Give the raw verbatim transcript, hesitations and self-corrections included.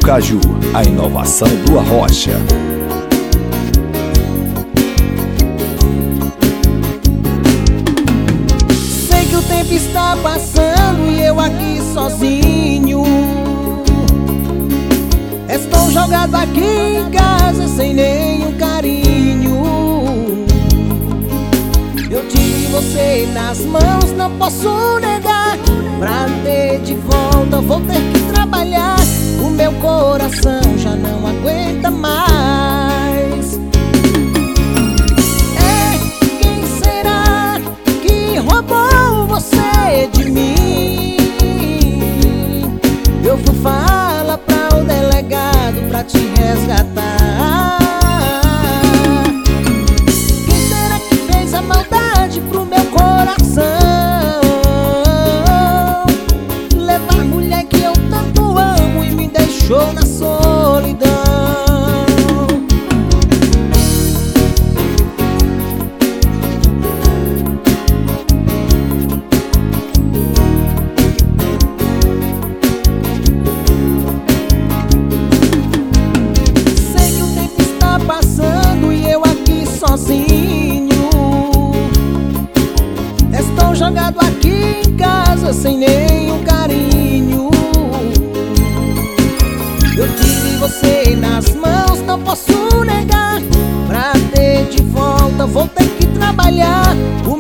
Caju, a inovação do Arrocha. Sei que o tempo está passando e eu aqui sozinho. Estou jogado aqui em casa sem nenhum carinho. Eu tive você nas mãos, não posso negar. Pra ter de volta vou ter que trabalhar. O meu coração já não aguenta mais. É, quem será que roubou você de mim? Eu vou falar pra o delegado pra te resgatar. Quem será que fez a maldade pro meu coração? Levar a mulher que eu tanto amo e me deixou na solidão. Sei que o tempo está passando e eu aqui sozinho. Estou jogado aqui em casa sem nenhum carinho. Eu tive você nas mãos, não posso negar. Pra ter de volta vou ter que trabalhar. O